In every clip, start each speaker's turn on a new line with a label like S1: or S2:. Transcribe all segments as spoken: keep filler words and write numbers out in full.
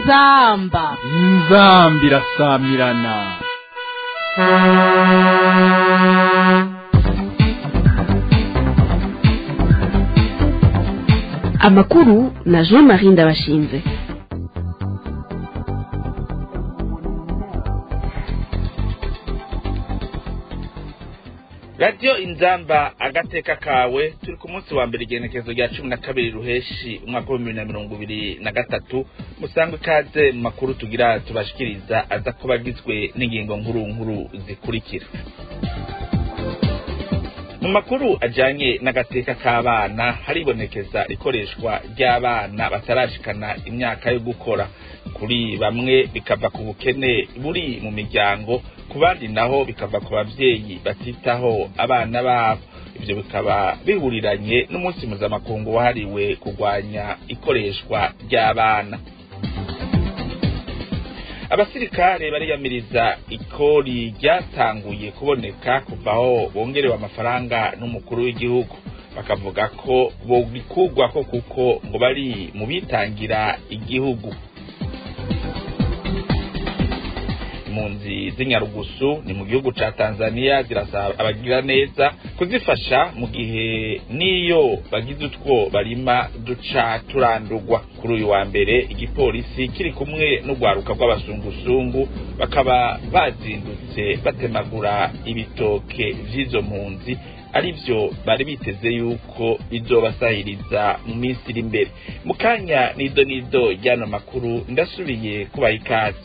S1: inzamba
S2: inzambi irasamirana.
S3: Amakuru na Jean-Marie Ndabashinze.
S4: Radio Inzamba agateka kawe turi ku munsi wa mbere igenekezo rya cumi na kabiri ruheshi umwaka wa bibiri na mirongo ibiri na gatatu musangwe ikaze mu makuru tugira tubashikiriza aza kuba agizwe n'ingingo nkuru nkuru zikurikira. Mu makuru ajanye n'agateka k'abana haribonekeza ikoreshwa ry'abana batarashikana imyaka yo gukora, kuri bamwe bikava ku bukene buri mu miryango, ku bandi naho bikava ku bavyeyi batitaho abana babo. Ivyo bikaba bihuriranye n'umunsi mpuzamakungu wahariwe kurwanya ikoreshwa ry'abana. Abasirikare bariyamiriza ikori ryatanguye kuboneka kuvaho bongerewe amafaranga n'umukuru w'igihugu, bakavuga ko bogikugwa ko kuko ngo bari mu bitangira igihugu. Impunzi z'Inyarugusu ni mu gihugu ca Tanzania zirasaba abagira neza kuzifasha mu gihe niyo bagize utwo barima duca turandurwa. Kuri uyu wa mbere igipolisi kiri kumwe n'ugwaruka rw'abasungusungu bakaba bazindutse batemagura ibitoke vy'izo mpunzi, arivyo bari biteze yuko bizobasahiriza mu minsi iri imbere. Mu kanya nido nido ryano makuru ndasubiye kubaha ikaze.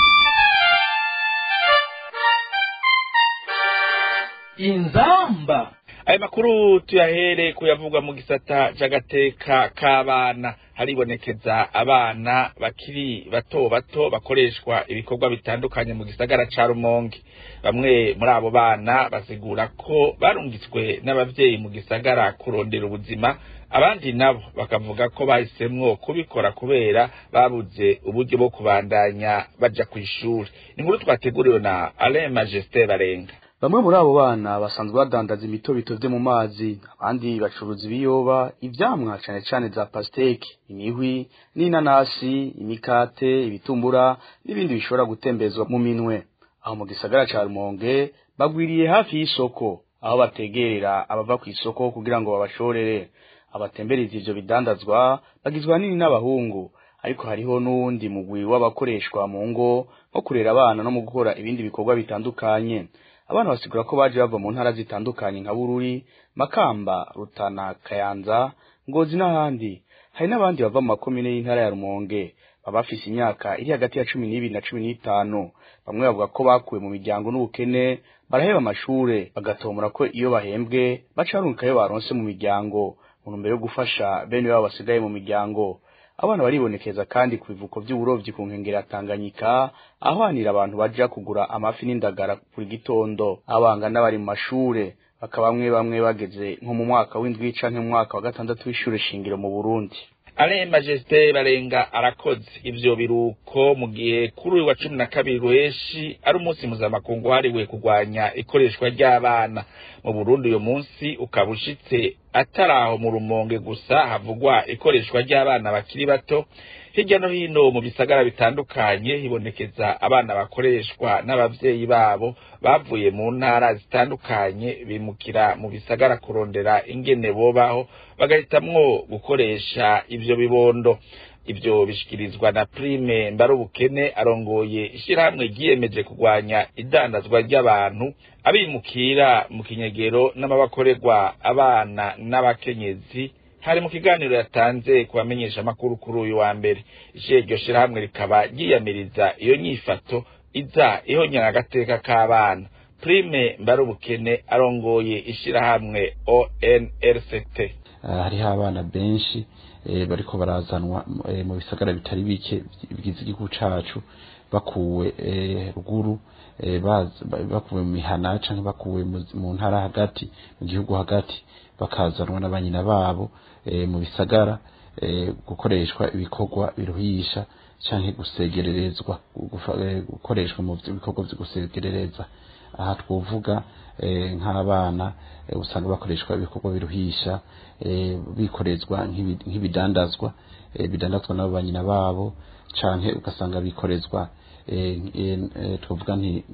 S1: inzamba
S4: Aya makuru tuyahere kuyavugwa mu gisata c'agateka k'abana. Haribonekeza abana bakiri bato bato bakoreshwa ibikorwa bitandukanye mu gisagara ca Rumonge. Bamwe muri abo bana basigura ko barungitswe n'abavyeyi mu gisagara kurondera ubuzima, abandi nabo bakavuga ko bahisemwo kubikora kubera babuze uburyo bwo kubandanya baja kw'ishuri. Inkuru twateguriwe na Alain Majesté Barenga.
S5: Bamwe muri abo bana basanzwe badandaza imitobito vyo mu mazi, abandi bacuruza ibiyoba, ivyamwa cane cane za pasteke, imihwi, n'inanasi, imikate, ibitumbura n'ibindi bishobora gutembezwa mu minwe. Aho mu gisagara ca Rumonge bagwiriye hafi y'isoko, aho bategerera abava kw'isoko kugira ngo babashorere. Abatembereza ivyo bidandazwa bagizwe nini n'abahungu, ariko hariho n'uwundi mugwi w'abakoreshwa mu ngo nko kurera abana no mu gukora ibindi bikorwa bitandukanye. Abana basigura ko baje bava mu ntara zitandukanye nka Bururi, Makamba, Rutana, Kayanza, Ngozi n'ahandi. Hari n'abandi bava mu makomine y'intara ya Rumonge baba bafise imyaka iri hagati ya cumi n'ibiri na cumi n'itanu. Bamwe bavuga ko bakuwe mu miryango n'ubukene, baraheba amashure bagatomora ko iyo bahembwe baca barungukayo baronse mu miryango mu ntumbero yo gufasha bene babo basigaye mu miryango. Abana baribonekeza kandi ku bivuko vy'uburovyi ku nkengera Tanganyika, aho hanira abantu baja kugura amafi n'indagara kuri gitondo. Abangana bari mu mashure, bakaba bamwe bamwe bageze nko mu mwaka w'indwi canke mu mwaka wa gatandatu w'ishure shingiro mu Burundi.
S4: Alain Majesté Barenga arakoze. Ivyo biruko mu gihe kuri uyu wa cumi na kabiri ruheshi ari umunsi mpuzamakungu wahariwe kurwanya ikoreshwa ry'abana. Mu Burundi uyo munsi ukaba ushitse ataraho mu Rumonge gusa havugwa ikoreshwa ry'abana bakiri bato. Hirya no hino mu bisagara bitandukanye hibonekeza abana bakoreshwa n'abavyeyi babo bavuye mu ntara zitandukanye bimukira mu bisagara kurondera ingene bobaho, bagahitamwo gukoresha ivyo bibondo. Ivyo bishikirizwa na Prime Mbarubukene arongoye ishirahamwe ryiyemeje kurwanya idandazwa ry'abantu, abimukira mu kinyegero n'amabakorerwa abana n'abakenyezi. Hari mu kiganiro yatanze kubamenyesha makuru kuri uyu wa mbere. Iryo shirahamwe rikaba ryiyamiriza iyo nyifato iza ihonyana agateka k'abana. Prime Mbarubukene arongoye ishirahamwe O N R C T.
S6: Hariho abana benshi bariko barazanwa mu bisagara bitari bike bigize igihugu cacu, bakuwe ruguru, bakuwe mu mihana canke bakuwe mu ntara hagati mu gihugu hagati, bakazanwa n'abanyina babo mu bisagara gukoreshwa ibikorwa biruhisha canke gusegererezwa, gukoreshwa mu bikorwa vyo gusegerereza. Aha twovuga nk'abana usanga bakoreshwa ibikorwa biruhisha, bikorezwa nk'ibidandazwa bidandazwa n'abanyina babo, canke ugasanga bikorezwa eh, eh, tuvuga nti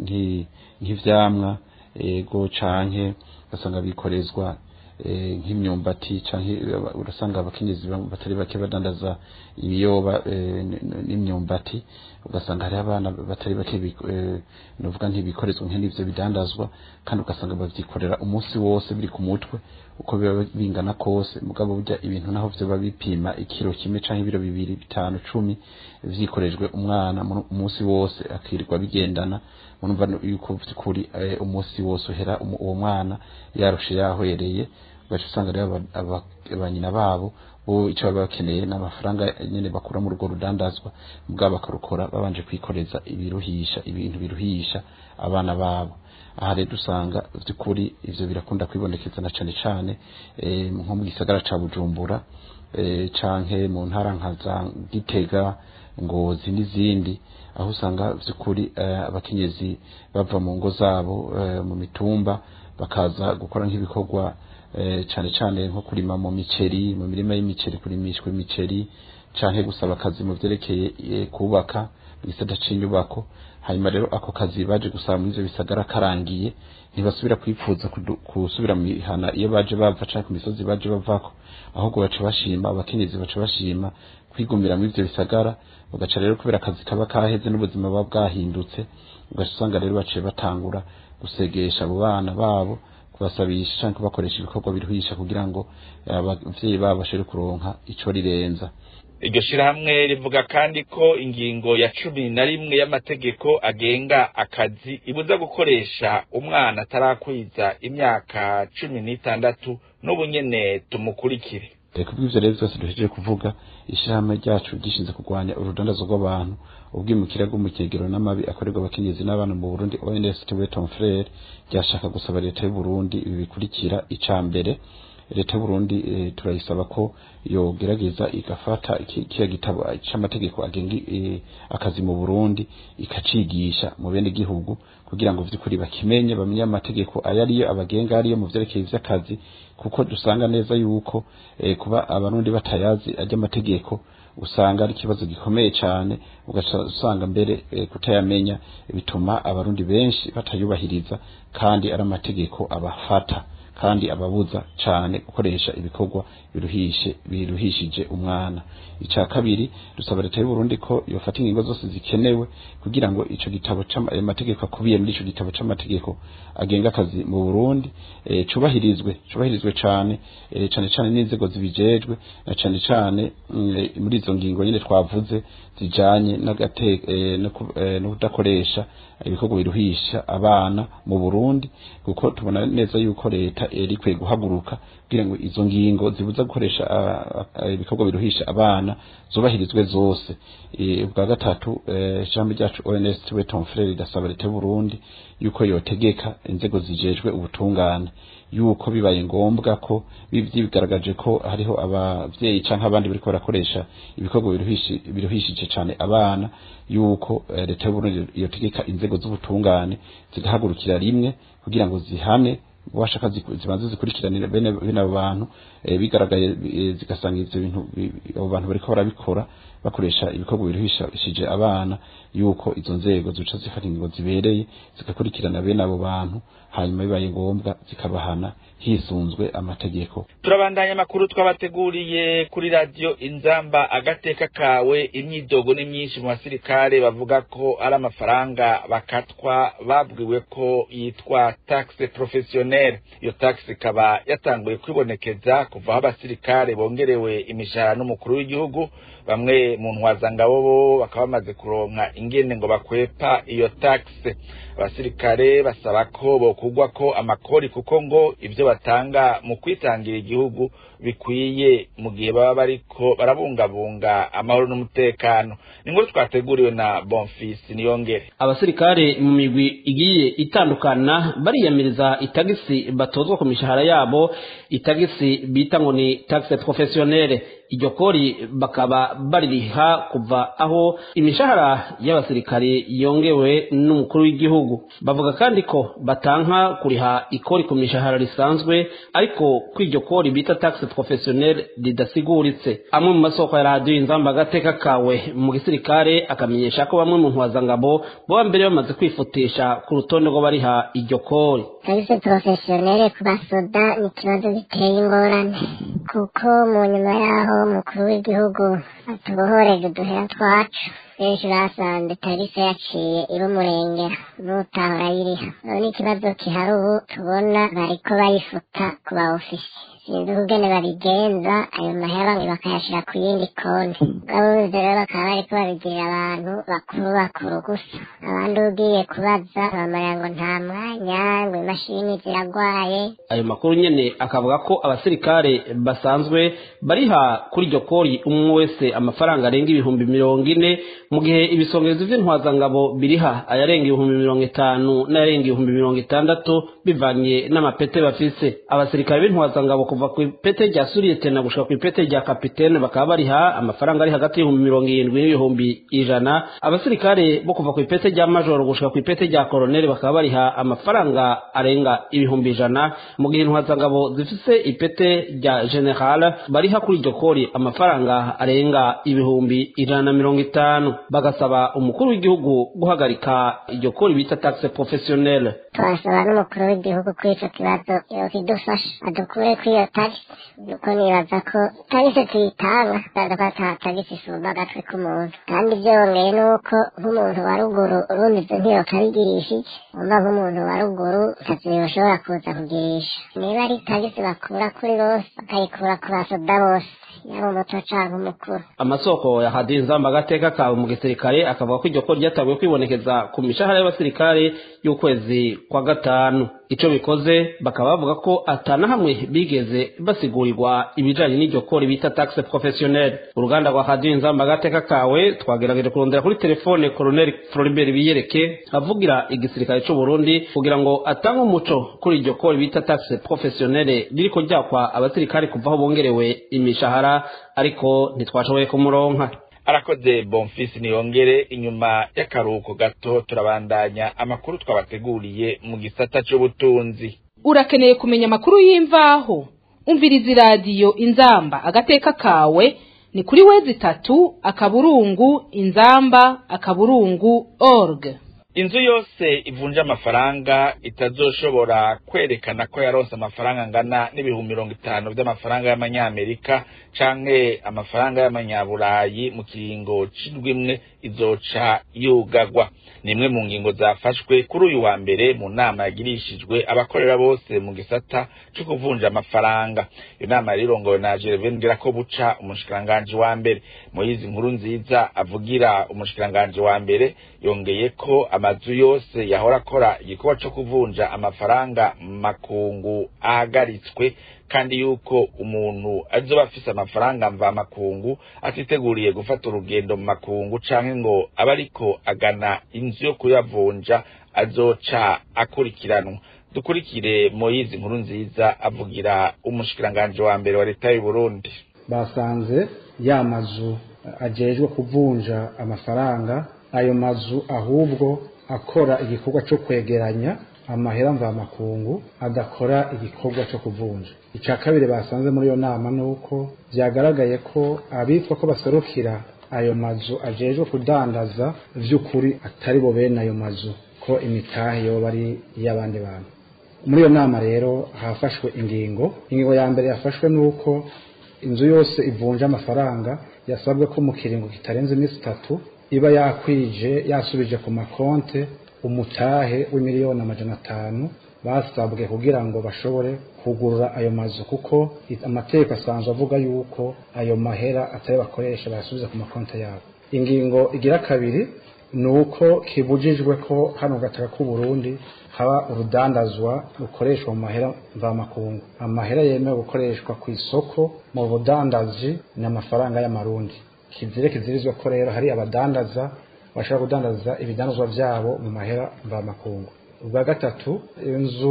S6: nk'ivyamwa ego canke ugasanga bikorezwa eh, nk'imyumbati canke urasanga abakenyezi batari bake badandaza ibiyoba eh, n'imyumbati ugasanga hari abana batari bake eh, novuga nti bikorezwa nk'ivyo bidandazwa kandi ugasanga bavyikorera umunsi wose biri ku mutwe uko biba bingana kose mugabo burya ibintu naho vyo babipima ikiro kimwe canke ibiro bibiri bitanu cumi vyikorejwe umwana umunsi wose akirirwa bigendana munumva yuko kuri eh, umunsi wose uhera uwo mwana yarushe yahwereye baje usanga rero abanyina babo bo ico baba bakeneye n'amafaranga nyene bakura mu rugo rudandazwa mugabo bakarukora babanje kwikoreza ibiruhisha ibintu biruhisha abana babo aha rero usanga vy'ukuri ivyo birakunda kwibonekeza na cane cane eh, nko mu gisagara ca Bujumbura eh, canke mu ntara nka za Gitega Ngozi n'izindi aho usanga vy'ukuri eh, abakenyezi bava mu ngo zabo eh, mu mitumba bakaza gukora nk'ibikorwa eh, cane cane nko kurima mu miceri mu mirima y'imiceri kurimishwa imiceri canke gusaba akazi mu vyerekeye eh, kubaka gisata c'inyubako hanyuma rero ako kazi baje gusaba muri ivyo bisagara karangiye ntibasubira kwipfuza kusubira mu mihana iyo baje bava canke ku misozi baje bavako ahubwo baca bashima abakenyezi baca bashima kwigumira muri ivyo bisagara ugaca rero kubera akazi kaba kaheze n'ubuzima baba bwahindutse ugasanga rero baciye batangura gusegesha abo bana babo kubasabisha canke bakoresha ibikorwa biruhisha kugira ngo abavyeyi babo bashire kuronka ico rirenza.
S4: Iryo shirahamwe rivuga kandi ko ingingo ya cumi na rimwe y'amategeko agenga akazi ibuza gukoresha umwana atarakwiza imyaka cumi n'itandatu n'ubunyene tumukurikire.
S6: Reka kubw'ivyo rero byose duhejeje kuvuga ishirahamwe ryacu gishinze kurwanya urudandazo rw'abantu ubwimukira bw'umukegero n'amabi akorerwa abakenyezi n'abana mu Burundi O N S T Ton Frere ryashaka gusaba leta y'u Burundi ibi bikurikira icambere leta y'u Burundi e, turayisaba ko yo gerageza igafata kiya gitabo c'amategeko agenga e, akazi mu Burundi ikacigisha mu bene gihugu kugira ngo vy'ukuri bakimenye bamenye amategeko ayariyo abagenga ariyo mu vyerekeye vy'akazi kuko dusanga neza yuko e, kuba abarundi batayazi ajya amategeko usanga ari kibazo gikomeye cyane ugaca usanga mbere e, kutayamenya bituma abarundi benshi batayubahiriza kandi ari amategeko abafata kandi ababuza cyane gukoresha ibikorwa biruhishe biruhishije umwana. Ica kabiri dusaba leta y'u Burundi ko yofata ingingo zose zikenewe kugira ngo ico gitabo c'amategeko akubiye muri ico gitabo c'amategeko agenga akazi mu Burundi e, cubahirizwe cubahirizwe cyane e, cyane cyane n'inzego zibijejwe na cyane cyane mm, muri izo ngingo nyine twavuze zijanye n'agate e, no e, kudakoresha ibikorwa biruhisha abana mu Burundi kuko tubona neza yuko leta eri kwe guhaguruka kugira ngo izo ngingo zibuza gukoresha ibikorwa biruhisha abana zubahirizwe zose. E, ubwa gatatu ijambo ryacu O N S T Ton Frere dasaba leta y'u Burundi yuko yotegeka inzego zijejwe ubutungane yuko bibaye ngombwa ko bivyigaragaje ko hariho abavyeyi canke abandi bariko barakoresha ibikorwa biruhishi biruhishije cyane abana yuko eh, leta y'u Burundi yotegeka inzego z'ubutungane zigahagurukira rimwe kugira ngo zihane washaka zibanze zikurikiranira bene bene abantu e, bigaragaye e, zigasanga ivyo bintu abo bantu bariko barabikora bakoresha ibikorwa biruhishije abana yuko izo nzego zica zifata ingingo zibereye zigakurikirana bene abo bantu hanyuma bibaye ngombwa zikabahana hisunzwe amategeko.
S4: Turabandanya makuru twabateguriye kuri radio Inzamba agateka kawe imyidogo ni myinshi mu basirikare bavuga ko ari amafaranga bakatwa babwiwe ko yitwa taxe professionnelle. Iyo taxe ikaba yatanguye kwibonekeza kuva abasirikare bongerewe imishahara n'umukuru w'igihugu bamwe mu ntwazangabo bo bakaba bamaze kuronka ingene ngo bakwepa iyo taxe. Abasirikare basaba ko bokugwa ko amakori kuko ngo ivyo batanga mu kwitangira igihugu bikwiye mu gihe baba bariko barabungabunga amahoro n'umutekano. Ningo twateguriwe na Bonfils Niyongere.
S1: Abasirikare mu migwi igiye itandukana bariyamiriza itagisi amatagisi batozwa ku mishahara yabo, itagisi bita ngo ni taxe professionnelle. Iryo kori bakaba baririha kuva aho imishahara y'abasirikare yongewe n'umukuru w'igihugu. Bavuga kandi ko batanka kuriha ikori ku mishahara risanzwe, ariko kw'iryo kori bita taxe professionnelle ridasiguritse. Amwe mu masoko ya radio Inzamba Agateka Kawe mu gisirikare akamenyesha ko bamwe mu ntwazangabo bo mbere bamaze kwifutisha ku rutonde rwo bariha iryo kori.
S7: Taxe professionnelle ku basoda ni ikibazo giteye ingorane, kuko mu nyuma yaho umukuru w'igihugu atubohoreje uduhera twacu benshi basanze tarise yaciye iba umurengera n'utahora ayiriha. None ikibazo kihari ubu tubona bariko bayifuta ku ba ofisi, sinzi ukugene babigenza ayo mahera bakayashira ku yindi konti. Abuze rero bakaba bariko babigirira abantu bakuru bakuru gusa, abandi ugiye kubaza bamarira ngo nta mwanya, ngo imashini ziragwaye.
S1: Ayo makuru nyene akavuga ko abasirikare basanzwe bariha kuri iryo kori umwe wese amafaranga arenga ibihumbi mirongo ine, mu gihe ibisongezo vy'intwazangabo biriha ayarenga ibihumbi mirongo itanu n'ayarenga ibihumbi mirongo itandatu bivanye n'amapete bafise. Abasirikare b'intwazangabo kuva ku ipete rya suriyetena gushika ku ipete rya kapitene bakaba bariha amafaranga ari hagati y'ibihumbi mirongo irindwi n'ibihumbi ijana. Abasirikare bo kuva ku ipete rya majoro gushika ku ipete rya koloneli bakaba bariha amafaranga arenga ibihumbi ijana, mu gihe intwazangabo zifise ipete rya general bariha kuri iryo kori amafaranga arenga ibihumbi ijana na mirongo itanu. Bagasaba umukuru w'igihugu guhagarika iryo kori bita taxe professionnelle.
S7: Twasaba n'umukuru w'igihugu kw'ico kibazo yokidufasha adukure kw'iyo tagisi, nuko nibaza ko tagisi tuyitanga kandi ko ata tagisi isumba agatwe k'umuntu. Kandi vyongeye nuko nk'umuntu wa ruguru urundi ivyo ntiyokabigirishije, umva nk'umuntu wa ruguru ntavyo yoshobora kuza kugirisha. Niba ari tagisi bakura kuri bose bakayikura ku basoda bose, yaba umuto canke umukuru.
S1: Amasoko ya Radio Inzamba Agateka Kawe mu gisirikare akavuga ko iryo kori ryatanguye kwibonekeza ku mishahara y'abasirikare y'ukwezi kwa gatanu. Ico bikoze bakaba bavuga ko atana hamwe bigeze basigurirwa ibijanye n'iryo kori bita taxe professionnelle. Uruganda rwa Radio Inzamba Agateka Kawe twagerageje kurondera kuri telefone Colonel Floribert Biyereke avugira igisirikare c'u Burundi kugira ngo atange umuco kuri iryo kori bita taxe professionnelle ririko ryakwa abasirikare kuva aho bongerewe imishahara, ariko ntitwashoboye kumuronka.
S4: Arakoze Bonfils Niyongere. Inyuma y'akaruhuko gato turabandanya amakuru twabateguriye mu gisata c'ubutunzi.
S8: Urakeneye kumenya amakuru y'imvaho? Umviriza radio Inzamba Agateka Kawe ni kuri wezi tatu akaburungu inzamba akaburungu org.
S4: Inzu yose ivunja amafaranga itazoshobora kwerekana ko yaronse amafaranga ngana n'ibihumbi mirongo itanu by'amafaranga y'amanyamerika canke amafaranga y'amanyaburayi mu kiringo c'indwi imwe izoca yugagwa. Nimwe mu ngingo zafashwe kuri uyu wa mbere mu nama yagirishijwe abakorera bose mu gisata cyo kuvunja amafaranga. Iyo nama rirongowe na Gervais Ngirakobuca, umushikiranganje wa mbere. Moyizi Nkurunziza avugira umushikiranganje wa mbere yongeye ko amazu yose yahora akora igikorwa cyo kuvunja amafaranga makungu ahagaritswe, kandi yuko umuntu azoba afise amafaranga mva makungu atiteguriye gufata urugendo mu makungu canke ngo abariko agana inzu yo kuyavunja azoca akurikiranwa. Dukurikire Moyizi Nkurunziza avugira umushikiranganje wa mbere wa leta y'u Burundi.
S9: Basanze ya mazu ajejwe kuvunja amafaranga, ayo mazu ahubwo akora igikorwa cyo kwegeranya amahera mva makungu, adakora igikorwa cyo kuvunja. Ica kabiri basanze muri yo nama nuko byagaragaye ko abitwa ko baserukira ayo mazu ajejwe kudandaza vy'ukuri atari bo bene ayo mazu, ko imitahe yo bari y'abandi bantu. Muri yo nama rero hafashwe ingingo. Ingingo ya mbere yafashwe nuko inzu yose ivunja amafaranga yasabwe ko mu kiringo kitarenze imisi itatu iba yakwije yasubije ku makonte umutahe w'imiliyoni amajana atanu basabwe kugira ngo bashobore kugurura ayo mazu, kuko amategeko asanzwe avuga yuko ayo mahera atari bakoresha bayasubiza ku makonte yabo. Ingingo igira kabiri nuko kibujijwe ko hano gataka ku Burundi haba urudandazwa rukoreshwa mu mahera mva makungu. Amahera yemewe gukoreshwa ku isoko mu budandaji n'amafaranga y'amarundi. Kizire kizirizwa ko rero hari abadandaza bashaka kudandaza ibidandazwa byabo mu mahera mva makungu. Ubwa gatatu, inzu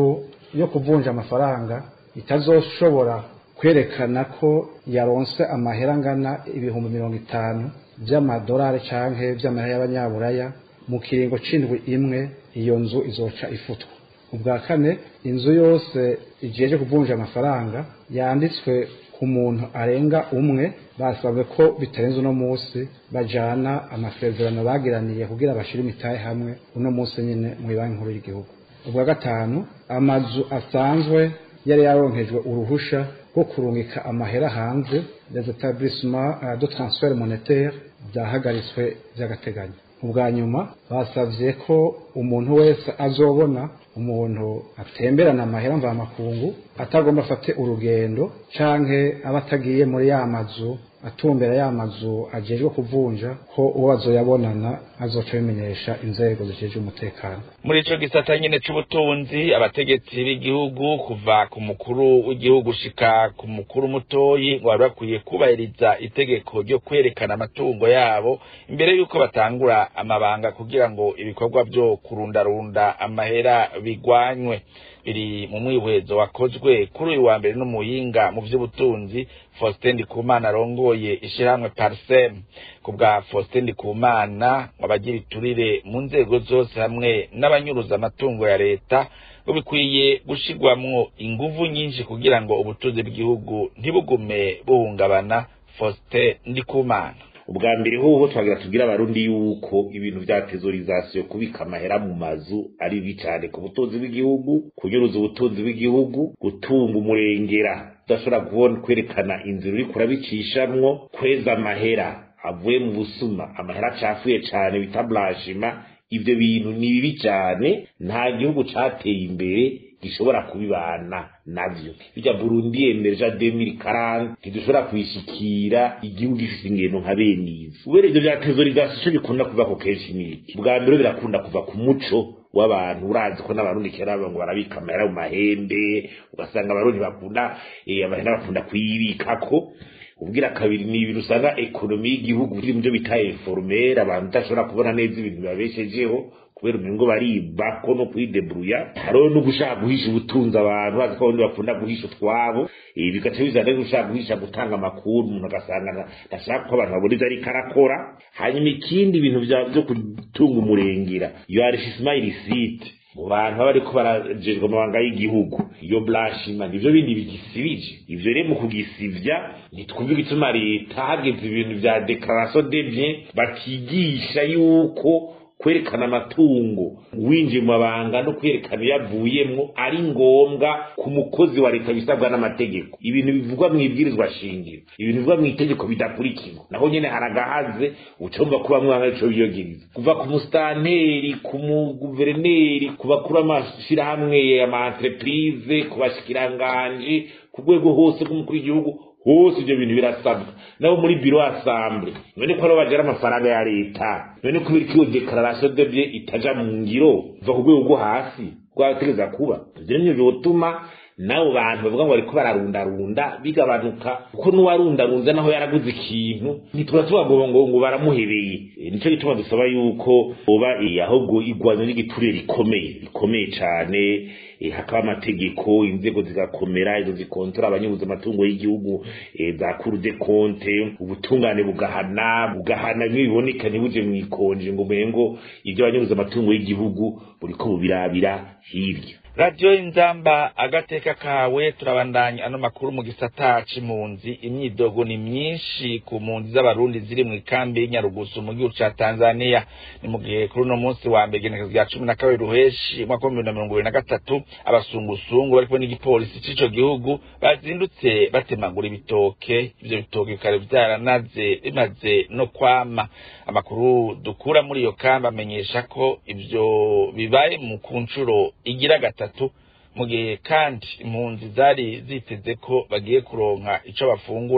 S9: yo kuvunja amafaranga itazoshobora kwerekana ko yaronse amahera angana ibihumbi mirongo itanu vy'amadolari canke vy'amahera y'abanyaburaya mu kiringo c'indwi imwe, iyo nzu izoca ifutwa. Ubwa kane, inzu yose ijeje kuvunja amafaranga yanditswe ku muntu arenga umwe, basabwe ko bitarenze uno munsi bajana amasezerano bagiraniye kugira bashire imitahe hamwe uno munsi nyine mu banki nkuru y'igihugu. Ubwa gatanu, amazu asanzwe yari yaronkejwe uruhusha rwo kurungika amahera hanze, les établissements de transfert monétaire byahagaritswe by'agateganyo. Ubwa nyuma basavye ko umuntu wese azobona umuntu atemberana amahera mvamakungu atagomba afate urugendo canke abatagiye muri ya mazu atumbera ya mazu ajejwe kuvunja ko uwo azoyabonana azoca bimenyesha inzego zijejwe umutekano.
S4: Muri ico gisata nyene c'ubutunzi, abategetsi b'igihugu kuva ku mukuru w'igihugu shika ku mukuru mutoyi bari bakwiye kubahiriza itegeko ryo kwerekana amatungo yabo imbere yuko batangura amabanga kugira ngo ibikorwa byo kurundarunda amahera bigwanywe. Biri mu mwihwezo wakozwe kuri uyu wa mbere n'umuhinga mu vy'ubutunzi Faustin Ndikumana arongoye ishirahamwe Parsem. Kubwa Faustin Ndikumana, abagira iturire mu nzego zose hamwe n'abanyuruza amatungo ya leta ngo bikwiye gushigwamwo inguvu nyinshi kugira ngo ubutunzi bw'igihugu ntibugume buhungabana. Faustin Ndikumana:
S10: ubwa mbere hoho twagira tugira abarundi yuko ibintu vya tesorisation kubika amahera mu mazu ari bicane ku butunzi bw'igihugu, kunyuruza ubutunzi bw'igihugu, gutunga umurengera udashobora kubona kwerekana inzira uri kurabicishamwo, kweza amahera avuye mu busuma, amahera acafuye cane bita blanchiment. Ivyo bintu ni bibi cane, nta gihugu cateye imbere gishobora kubibana navyo. Bijya Burundi emerja deux mille quarante ntidushobora kwishikira igihugu gifite ingendo nka benizi. Ubere ivyo vya tesorisation bikunda kuva ko kenshi niki. Bwa mbere birakunda kuva ku muco w'abantu, urazi ko n'abarundi kera ngo barabika amahera mu mahembe, ugasanga abarundi bakunda eh amahera bakunda kuyibikako. Ubwira kabiri ni ibintu usanga ekonomi y'igihugu iri mu byo bita informel, abantu udashobora kubona neza ibintu babeshejeho kubera umengo bariba ko no kwidebruya. Haro no gushaka guhisha ubutunzi abantu, bazi ko abantu bakunda guhisha twabo, ibi bigace bizana gushaka guhisha gutanga amakuru, umuntu agasanga ndashaka ko abantu baburiza ari karakora. Hanyuma ikindi ibintu byo kutunga umurengera, yo arishishima irisite mu bantu bariko barajejwe amabanga y'igihugu, iyo blanchiment ivyo bindi bigisibije. Ivyo rero mu kugisivya nitwumva igituma leta hageze ibintu vya déclaration des biens bakigisha yuko kwerekana amatungo winjiye mu mabanga no kwerekana yavuyemwo ari ngombwa ku mukozi wa leta bisabwa n'amategeko. Ibintu bivugwa mu ibwirizwa shingiro, ibintu bivugwa mu itegeko bidakurikizwa, naho nyene haragahaze ucomba kuba mwanga ico biyogiriza. Kuva ku mustanteri, ku guverineri, ku bakuru amashira hamwe ama entreprise, ku bashikiranganje, ku rwego hose rw'umukuru w'igihugu hose ibyo bintu birasabwa. Nabo muri biro assemble none ko bagera amafaranga ya leta, none ko biri déclaration de biens itaja mu ngiro va ku rwego hasi rwategeza kuba. Ivyo nivyo bituma nabo bantu bavuga ngo bariko bararundarunda bigabanuka, kuko n'uwarundarunze naho yaraguze ikintu nitwa tubago ngo ngo baramuhebeye. Nico gituma dusaba yuko oba ahubwo igwanyo n'igiturire rikomeye rikomeye cane, hakaba amategeko, inzego zigakomera, izo zikontora abanyuruza amatungo y'igihugu, za Cour des comptes, ubutungane bugahana bugahana n'ibiboneka ntibuje mu ikonje ngo mengo ibyo abanyuruza amatungo y'igihugu buriko bubirabira hirya.
S4: Radio Inzamba agateka kawe, turabandanya ano makuru mu gisata c'impunzi. Imyidogo ni myinshi ku mpunzi z'abarundi ziri mu ikambi y'Inyarugusu mu gihugu ca Tanzania. Ni mu gihe kuri uno munsi wa mbere genekezo rya cumi na kabiri ruheshi mwaka wa bibiri na mirongo ibiri na gatatu abasungusungu bariko n'igipolisi c'ico gihugu bazindutse batemagura ibitoke. Ivyo bitoke bikaba vyaranaze bimaze no kwama. Amakuru dukura muri iyo kambi amenyesha ko ivyo bibaye mu kuncuro igira gatatu, mu gihe kandi impunzi zari ziteze ko bagiye kuronka ico bafungura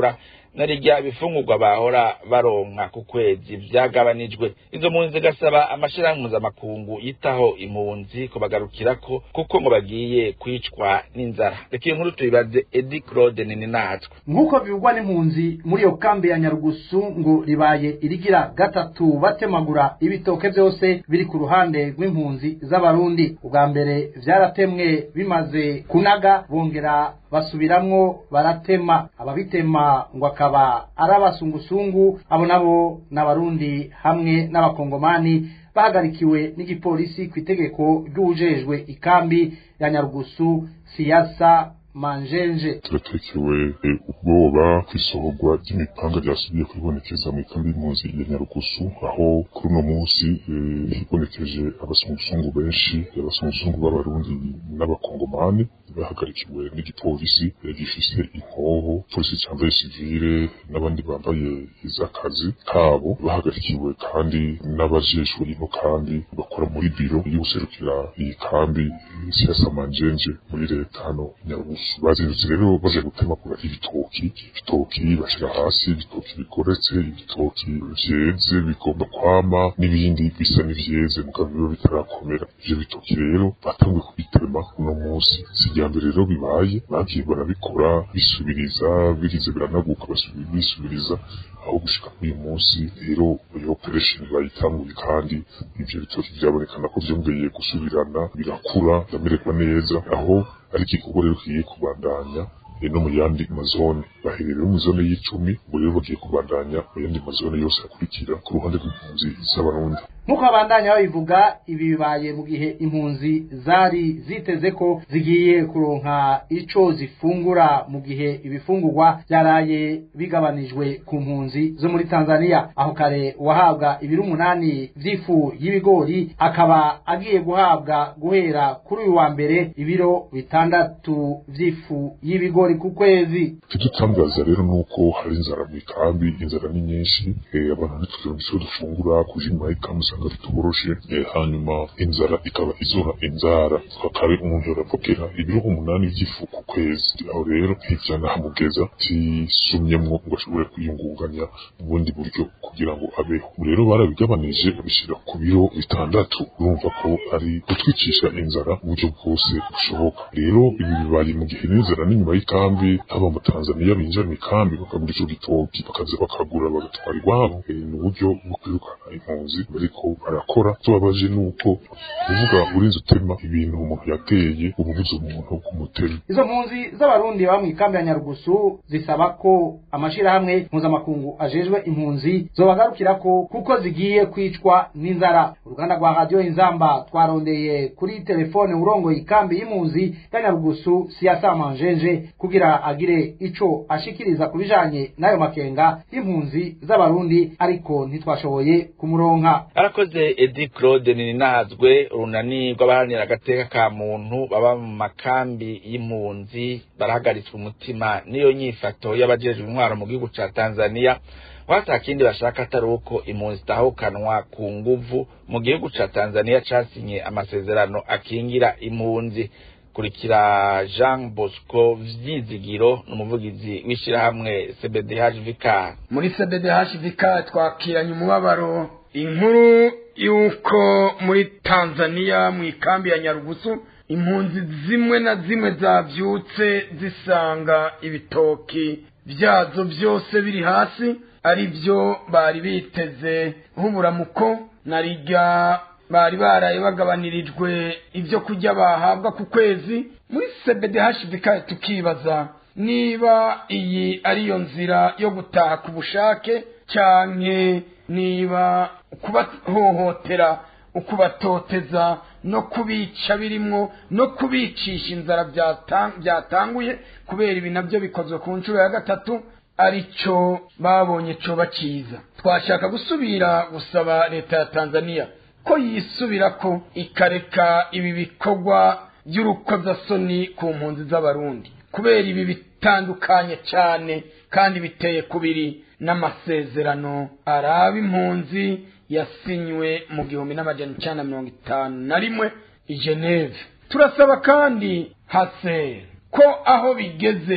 S4: narirya ibifungurwa bahora baronka ku kwezi vyagabanijwe. Izo mpunzi gasaba amashirahamwe mpuzamakungu yitaho impunzi kubagarukirako kuko ngo bagiye kwicwa n'inzara. Reka iyo nkuru tuyibaze Edi Claude Nininatswe.
S11: Nkuko bivugwa n'impunzi muri iyo kambi ya Nyarugusu ngo ribaye irigira gatatu batemagura ibitoke byose biri ku ruhande rw'impunzi z'abarundi. Ubwa mbere vyaratemwe bimaze kunaga bongera basubiramwo baratema, ababitema ngo akaba arabasungusungu, abo nabo n'abarundi hamwe n'abakongomani bahagarikiwe n'igipolisi ku itegeko ry'ujejwe ikambi ya Nyarugusu Siasa Manjenje.
S12: Turatekewe ubwoba kw'isohorwa ry'imipanga ryasubiye kwibonekeza mu ikambi y'impunzi ya Nyarugusu, aho kuri uno munsi hibonekeje abasungusungu benshi, abasungusungu b'abarundi n'abakongomani bahagarikiwe n'igipolisi gifise inkoho, polisi cyambaye sivile n'abandi bambaye iz'akazi kabo, bahagarikiwe kandi n'abajejwe ino kandi bakora muri biro y'userukira iyi kambi Siasa Manjenje muri leta hano Nyarugusu. Bazindutse rero baje gutemagura ibitoki, ibitoki bashira hasi, ibitoki bigoretse, ibitoki vyeze bigomba kwama n'ibindi bisa n'ivyeze mugabo biba bitarakomera. Ivyo bitoki rero batanguye kubitema uno munsi. Sijya mbere rero bibaye, bagiye barabikora bisubiriza, birize biranaguka basubiriza, aho gushika uyu munsi rero iyo operation bayitanguye kandi ivyo bitoki byabonekana ko vyongeye gusubirana birakura ndamererwa neza, aho ari igikorwa rero kigiye kubandanya no mu yandi mazone. Baherereye mu zone y'icumi, ubu rero bagiye kubandanya mu yandi mazone yose akurikira ku ruhande rw'impunzi z'abarundi.
S11: Nkuko abandanya babivuga, ibi bibaye mu gihe impunzi zari ziteze ko zigiye kuronka ico zifungura mu gihe ibifungurwa byaraye bigabanijwe ku mpunzi zo muri Tanzania. Aho kare wahabwa ibiro umunani vy'ifu y'ibigori akaba agiye guhabwa guhera kuri uyu wa mbere ibiro bitandatu vy'ifu y'ibigori ku kwezi.
S12: Tudutangaza rero nuko hari inzara mu ikambi, inzara ni nyinshi, eh, abantu ntitugira icyo dufungura kujima ikambi usanga tuboroshe, eh, hanyuma inzara ikaba izora inzara. Twakare umuntu arapokera ibiro umunani by'ifu ku kwezi, aho rero ntivyana hamugeza tisumyemwo ngo ashobore kwiyungunganya mu bundi buryo kugira ngo abeho. Rero barabigabanije babishira ku biro bitandatu, urumva ko ari gutwicisha inzara mu buryo bwose bushoboka. Rero ibi bibaye mu gihe n'inzara n'inyuma y'ikambi, haba mu Tanzania binjira mu ikambi bakagura ico gitoki bakaza bakagura bagatwara iwabo. E, ni uburyo bwo kwirukana impunzi bariko barakora. Tubabaje nuko kuvuga urinze utema ibintu umuntu yateye ububuze umuntu kumutema.
S11: Izo mpunzi z'abarundi baba mu ikambi ya Nyarugusu zisaba ko amashirahamwe mpuzamakungu ajejwe impunzi zobagarukirako kuko zigiye kwicwa n'inzara. Uruganda rwa Radio Inzamba twarondeye kuri telefone urongo ikambi y'impunzi ya Nyarugusu Siasa Manjenje kugira agire ico ashikiriza kubijanye nayo makenga y'impunzi z'abarundi, ariko ntitwashoboye kumuronka.
S4: Arakoze Edi Claude Ninazwe. Urunani rw'abaharanira agateka ka muntu baba mu makambi y'impunzi barahagaritswe umutima niyo nyifato y'abajejwe intwaro mu gihugu ca Tanzania, wata kindi bashaka atari uko impunzi zitahukanwa ku nguvu mu gihugu ca Tanzania casinye amasezerano akingira impunzi. Kurikira Jean Bosco Vyizigiro n'umuvugizi w'ishirahamwe C B D H V K.
S13: Muri C B D H V K twakiranye umubabaro inkuru yuko muri Tanzania mu ikambi ya Nyarugusu impunzi zimwe na zimwe zavyutse zisanga ibitoki byazo byose biri hasi, ari byo bari biteze nk'uburamuko narijya bari baraye bagabanirijwe ibyo kujya bahabwa ku kwezi. Muri C B D H V K tukibaza niba iyi ariyo nzira yo gutaha ku bushake canke niba kubahohotera ukubatoteza no kubica birimwo no kubicisha inzara byatanguye kubera ibi nabyo bikozwe ku nshuro ya gatatu arico babonye co baciza. Twashaka gusubira gusaba leta ya Tanzania ko yisubirako ikareka ibi bikorwa by'urukozasoni ku mpunzi z'abarundi, kubera ibi bitandukanye cyane kandi biteye kubiri n'amasezerano araba impunzi yasinywe mu gihumbi n'amajana icenda mirongo itanu na rimwe i Geneve. Turasaba kandi hase ko aho bigeze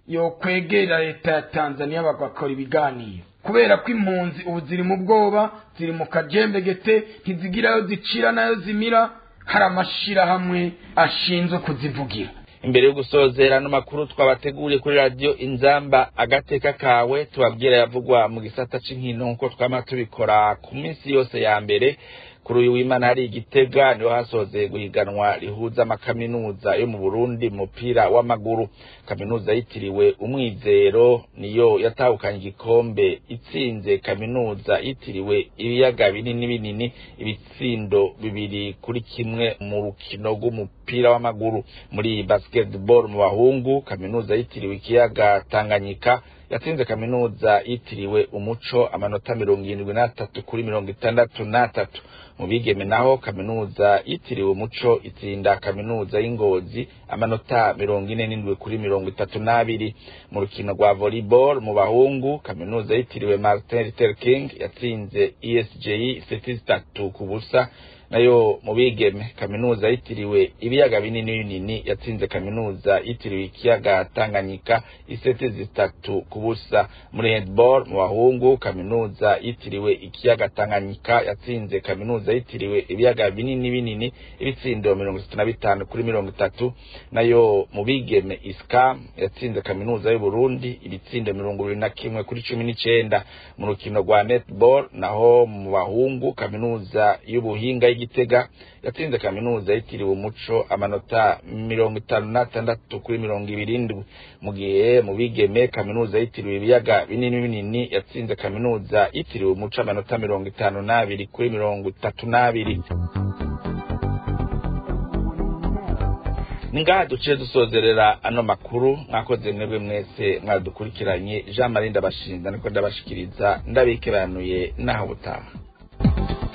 S13: yo kwegera leta ya Tanzania bagakora ibiganiro kubera ko impunzi ubu ziri mu bwoba ziri mu kajembegete ntizigirayo zicira nayo zimira hari amashirahamwe ashinzwe kuzivugira.
S4: Imbere yo gusozera no makuru twabateguriye kuri radio Inzamba agateka kawe tubabwira yavugwa mu gisata c'inkino nko twama tubikora ku minsi yose ya mbere. Kuri uyu w'Imana hari Igitega niho hasoze guhiganwa rihuza amakaminuza yo mu Burundi mupira w'amaguru. Kaminuza yitiriwe Umwizero niyo yatahukanye igikombe itsinze kaminuza yitiriwe Ibiyaga binini binini ibitsindo bibiri kuri kimwe mu rukino rw'umupira w'amaguru. Muri basketball mu bahungu kaminuza yitiriwe Ikiyaga Tanganyika yatsinze kaminuza yitiriwe Umuco amanota mirongo irindwi n'atatu kuri mirongo itandatu n'atatu. Mu bigeme naho kaminuza yitiriwe Umuco itsinda kaminuza y'Ingozi amanota mirongo ine n'indwi kuri mirongo itatu n'abiri. Mu rukino rwa volleyball mu bahungu kaminuza yitiriwe Martin Luther King yatsinze E S J I seti zitatu ku busa. Nayo mu bigeme kaminuza yitiriwe Ibiyaga binini binini yatsinze kaminuza yitiriwe Ikiyaga Tanganyika iseti zitatu ku busa. Muri handball mu bahungu kaminuza yitiriwe Ikiyaga Tanganyika yatsinze kaminuza yitiriwe Ibiyaga binini binini ibitsindo mirongo itatu na bitanu kuri mirongo itatu. Nayo mu bigeme Iskam yatsinze kaminuza y'u Burundi ibitsindo mirongo ibiri na kimwe kuri cumi n'icenda. Mu rukino rwa netball naho mu bahungu kaminuza y'ubuhinga Igitega yatsinze kaminuza yitiriwe Umuco amanota mirongo itanu n'atandatu kuri mirongo ibiri n'indwi. Mu gihe mu bigeme kaminuza yitiriwe Ibiyaga binini binini yatsinze kaminuza yitiriwe Umuco amanota mirongo itanu n'abiri kuri mirongo itatu n'abiri. Ningaha duciye dusozerera ano makuru mwakoze mwebwe mwese mwadukurikiranye. Jean Marie Ndabashinze niko ndabashikiriza ndabikebanuye naho butaha.